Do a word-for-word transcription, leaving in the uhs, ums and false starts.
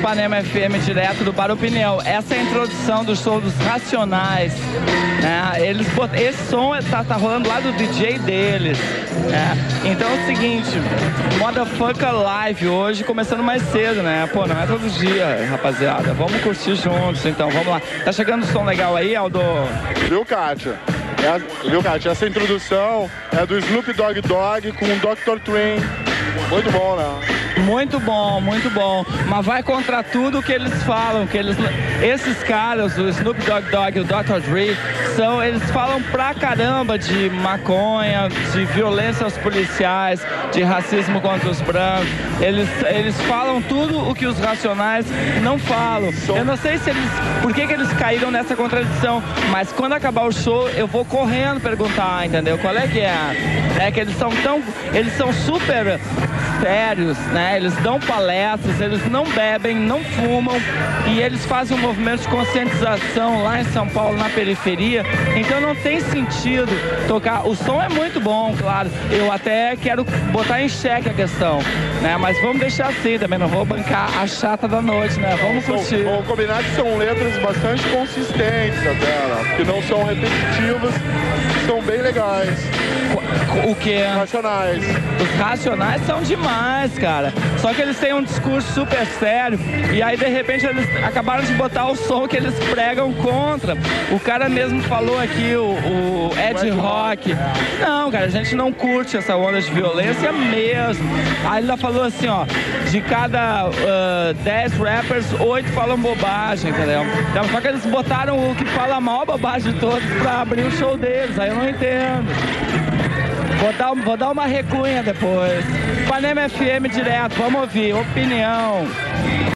Ipanema F M, direto do Bar Opinião. Essa é a introdução do show dos Racionais, né? Eles bot... Esse som tá, tá rolando lá do D J deles, né? Então é o seguinte, Motherfucker Live hoje, começando mais cedo, né? Pô, não é todo dia, rapaziada. Vamos curtir juntos, então, vamos lá. Tá chegando um som legal aí, Aldo? Viu, Kátia? É, viu, Kátia? Essa introdução é do Snoop Dogg Dogg com o doutor Train. Muito bom, né? Muito bom, muito bom. Mas vai contra tudo que eles falam, que eles, esses caras, o Snoop Dogg Dogg e o doutor Dre, são, eles falam pra caramba de maconha, de violência aos policiais, de racismo contra os brancos. Eles, eles falam tudo o que os Racionais não falam. Eu não sei se eles, por que que eles caíram nessa contradição, mas quando acabar o show, eu vou correndo perguntar, entendeu? Qual é que é? É que eles são tão, eles são super sérios, né? Eles dão palestras, eles não bebem, não fumam e eles fazem um movimento de conscientização lá em São Paulo, na periferia. Então não tem sentido tocar. O som é muito bom, claro. Eu até quero botar em xeque a questão, né? Mas vamos deixar assim também, não vou bancar a chata da noite, né? Vamos curtir. Vamos combinar que são letras bastante consistentes até, né? Que não são repetitivas, são bem legais. O que? Racionais. Os Racionais são demais, cara. Só que eles têm um discurso super sério e aí de repente eles acabaram de botar o som que eles pregam contra. O cara mesmo falou aqui, o, o Ed Rock. Não, cara, a gente não curte essa onda de violência mesmo. Aí ele falou assim, ó, de cada uh, dez rappers, oito falam bobagem, entendeu? Então, só que eles botaram o que fala a maior bobagem de todos pra abrir o show deles, aí eu não entendo. Vou dar, vou dar uma recunha depois. Ipanema F M direto, vamos ouvir, opinião.